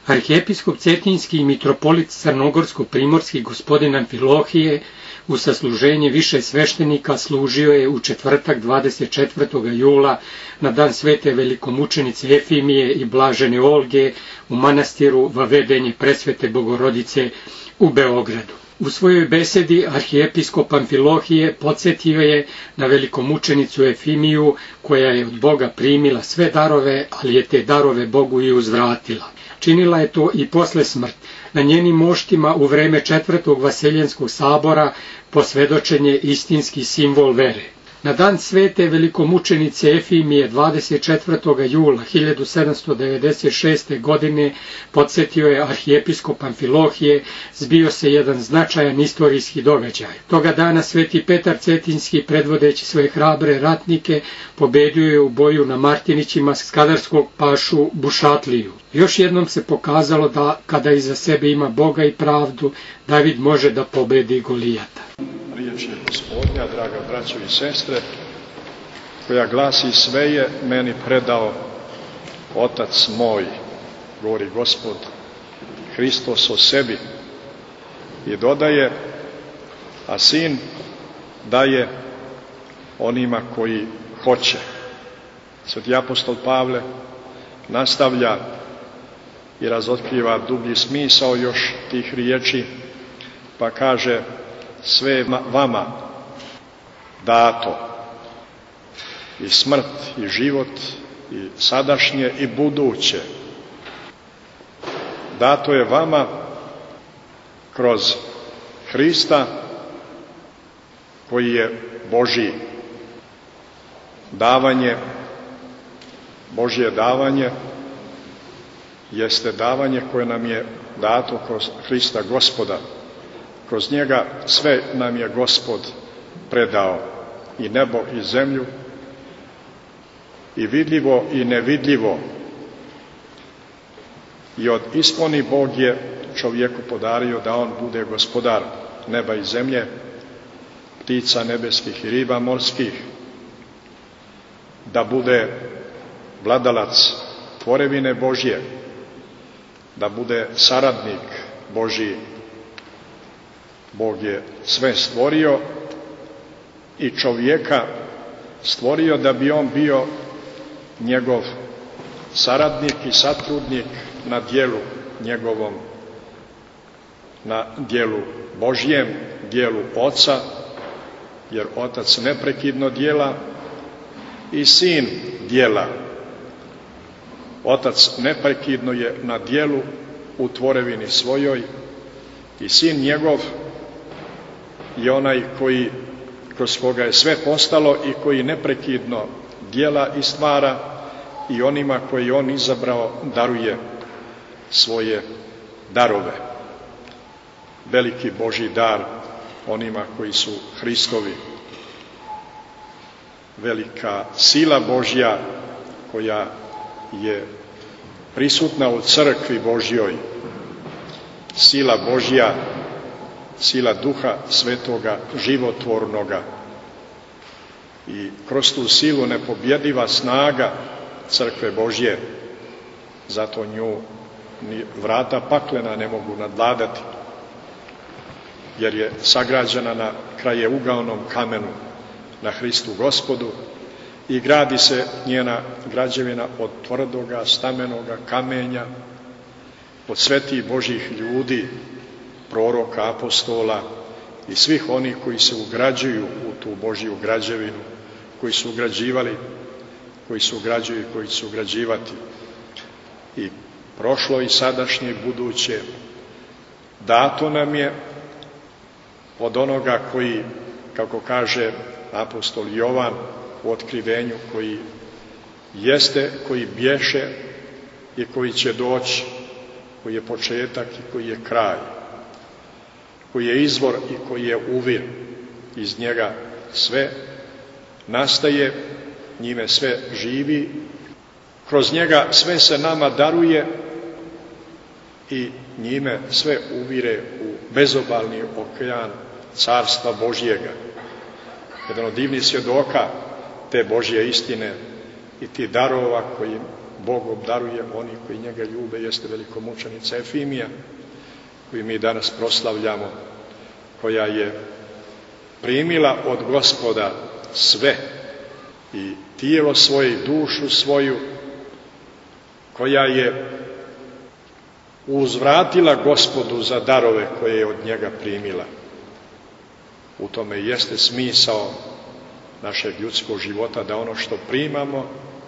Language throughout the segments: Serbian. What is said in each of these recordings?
Arhijepiskop Cetinjski i mitropolit Crnogorsko-primorski gospodin Amfilohije u sasluženje više sveštenika služio je u četvrtak 24. jula na dan svete velikomučenice Efimije i blažene Olge u manastiru Vavedenje Presvete Bogorodice u Beogradu. U svojoj besedi arhijepiskop Amfilohije podsjetio je na velikomučenicu Efimiju koja je od Boga primila sve darove, ali je te darove Bogu i uzvratila. Činila je to i posle smrti. Na njenim moštima u vreme Četvrtog Vaseljenskog sabora posvedočen je istinski simbol vere. Na dan svete velikomučenice Efimije 24. jula 1796. godine podsjetio je arhijepiskop Amfilohije, zbio se jedan značajan istorijski događaj. Toga dana sveti Petar Cetinjski, predvodeći svoje hrabre ratnike, pobedio je u boju na Martinićima skadarskog pašu Bušatliju. Još jednom se pokazalo da kada iza sebe ima Boga i pravdu, David može da pobedi Golijata. Riječ je Gospodnja, draga braćo i sestre, koja glasi: sve je meni predao Otac moj, govori Gospod Hristos o sebi, i dodaje: a Sin daje onima koji hoće. Sveti apostol Pavle nastavlja i razotkriva dublji smisao još tih riječi, pa kaže: sve je vama dato, i smrt, i život, i sadašnje, i buduće. Dato je vama kroz Hrista, koji je Božji. Davanje, Božje davanje, jeste davanje koje nam je dato kroz Hrista Gospoda. Kroz njega sve nam je Gospod predao, i nebo i zemlju, i vidljivo i nevidljivo. I od isponi Bog je čovjeku podario da on bude gospodar neba i zemlje, ptica nebeskih i riba morskih, da bude vladalac tvorevine Božje, da bude saradnik Božji. Bog je sve stvorio i čovjeka stvorio da bi on bio njegov saradnik i satrudnik na djelu njegovom, na djelu Božjem, djelu Oca, jer Otac neprekidno djela i Sin djela. Otac neprekidno je na djelu u tvorevini svojoj, i Sin njegov je onaj koji, kroz koga je sve postalo i koji neprekidno djela i stvara, i onima koji on izabrao daruje svoje darove. Veliki Božji dar onima koji su Hristovi. Velika sila Božja koja je prisutna u crkvi Božjoj. Sila Božja, sila Duha Svetoga, životvornoga. I kroz tu silu nepobjediva snaga crkve Božje. Zato nju ni vrata paklena ne mogu nadvladati, jer je sagrađena na krajeugavnom kamenu, na Hristu Gospodu, i gradi se njena građevina od tvrdoga stamenoga kamenja, od svetih Božjih ljudi, proroka, apostola i svih onih koji se ugrađuju u tu Božju građevinu, koji su ugrađivali, koji su ugrađuju i koji su ugrađivati. I prošlo i sadašnje i buduće dato nam je od onoga koji, kako kaže apostol Jovan u otkrivenju, koji jeste, koji bješe i koji će doći, koji je početak i koji je kraj, koji je izvor i koji je uvir. Iz njega sve nastaje, njime sve živi, kroz njega sve se nama daruje i njime sve uvire u bezobalni okean Carstva Božjega. Jedan od divnih svjedoka te Božje istine i ti darova koji Bog obdaruje oni koji njega ljube, jeste velikomučenica Efimija, koju mi danas proslavljamo, koja je primila od Gospoda sve, i tijelo svoje i dušu svoju, koja je uzvratila Gospodu za darove koje je od njega primila. U tome jeste smisao našeg ljudskog života, da ono što primamo,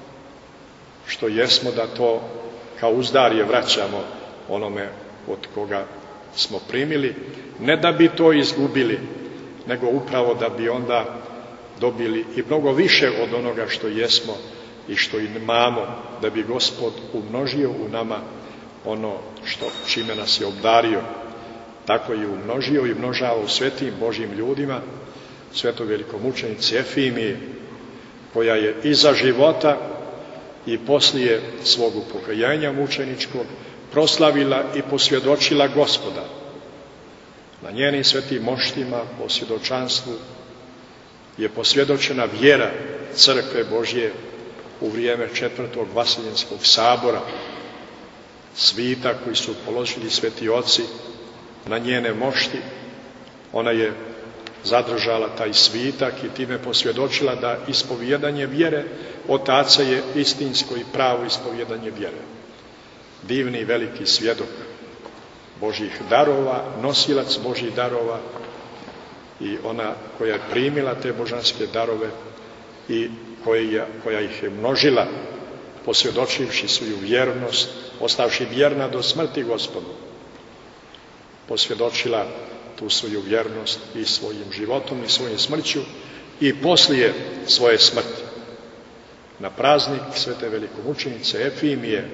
što jesmo, da to kao uzdarje vraćamo onome od koga smo primili, ne da bi to izgubili, nego upravo da bi onda dobili i mnogo više od onoga što jesmo i što imamo, da bi Gospod umnožio u nama ono čime nas je obdario. Tako je umnožio i množava u svetim Božjim ljudima, svetoj velikomučenici Efimiji, koja je iza života i poslije svog upokajenja mučeničkog proslavila i posvjedočila Gospoda. Na njenim svetim moštima po svjedočanstvu je posvjedočena vjera Crkve Božje u vrijeme 4. Vaseljenskog sabora, svita koji su položili sveti oci na njene mošti. Ona je zadržala taj svitak i time posvjedočila da ispovjedanje vjere otaca je istinsko i pravo ispovjedanje vjere. Divni veliki svjedok Božjih darova, nosilac Božjih darova, i ona koja je primila te božanske darove i koja ih je množila, posvjedočivši svoju vjernost, ostavši vjerna do smrti Gospodu, posvjedočila tu svoju vjernost i svojim životom i svojim smrću i poslije svoje smrti. Na praznik svete velikomučenice Efimije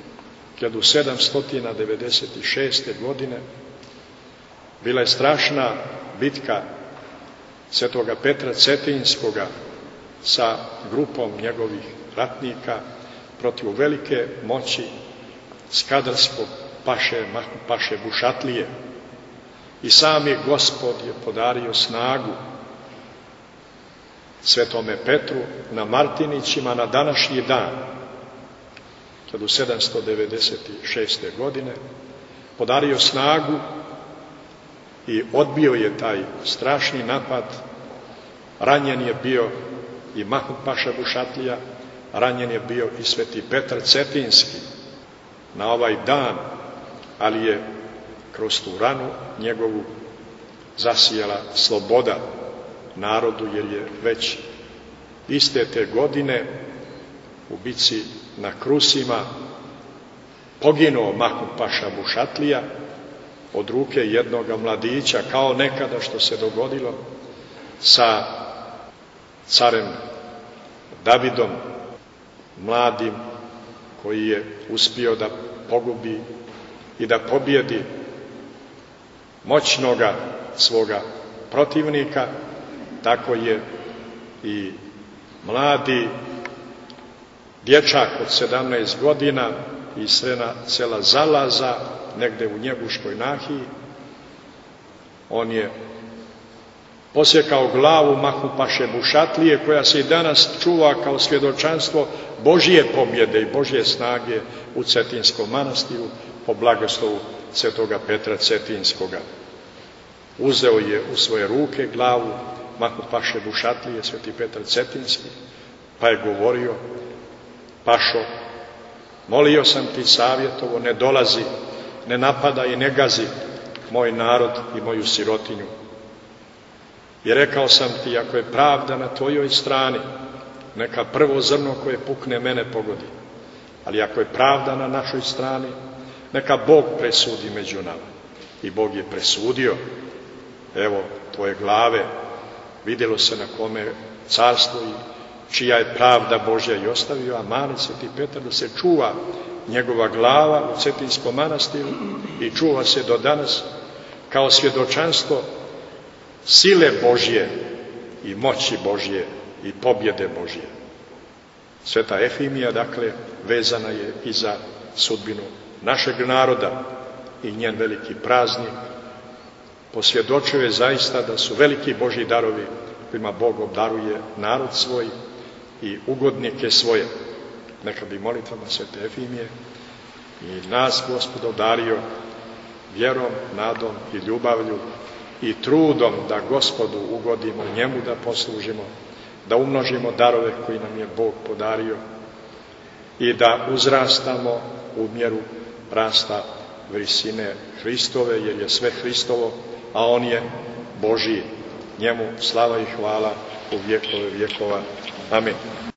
1796. godine bila je strašna bitka svetoga Petra Cetinskoga sa grupom njegovih ratnika protiv velike moći skadarskog paše Bušatlije. I sami Gospod je podario snagu svetome Petru na Martinićima na današnji dan, 1796. godine, podario snagu i odbio je taj strašni napad. Ranjen je bio i Mahmud paša Bušatlija, ranjen je bio i sveti Petar Cetinski na ovaj dan, ali je kroz tu ranu njegovu zasijala sloboda narodu, jer je već iste te godine u bici na Krusima poginuo Mahmud paša Bušatlija od ruke jednoga mladića, kao nekada što se dogodilo sa carem Davidom, mladim, koji je uspio da pogubi i da pobjedi moćnoga svoga protivnika. Tako je i mladi dječak od 17 godina iz sela Zalaza, negde u Njeguškoj nahiji, on je posjekao glavu Mahmud paše Bušatlije, koja se i danas čuva kao svjedočanstvo Božje pobjede i Božje snage u Cetinskom manastiru po blagoslovu svetoga Petra Cetinskoga. Uzeo je u svoje ruke glavu Mahmud paše Bušatlije, sveti Petar Cetinski, pa je govorio: Pašo, molio sam ti savjetovo, ne dolazi, ne napada i ne gazi moj narod i moju sirotinju. I rekao sam ti, ako je pravda na tvojoj strani, neka prvo zrno koje pukne mene pogodi. Ali ako je pravda na našoj strani, neka Bog presudi među nama. I Bog je presudio. Evo tvoje glave, vidjelo se na kome carstvo i čija je pravda Božja, i ostavio amanet sveti Petar da se čuva njegova glava u Cetinskom manastiru i čuva se do danas kao svjedočanstvo sile Božje i moći Božje i pobjede Božje. Sveta Efimija, dakle, vezana je i za sudbinu našeg naroda i njen veliki praznik posvjedočuje zaista da su veliki Božji darovi kojima Bog obdaruje narod svoj i ugodnike svoje. neka bi molitvama Svete Efimije i nas Gospod obdario vjerom, nadom i ljubavlju i trudom da Gospodu ugodimo, njemu da poslužimo, da umnožimo darove koji nam je Bog podario i da uzrastamo u mjeru rasta visine Hristove, jer je sve Hristovo, a on je Božji. Njemu slava i hvala u vjekove vjekova. Amin.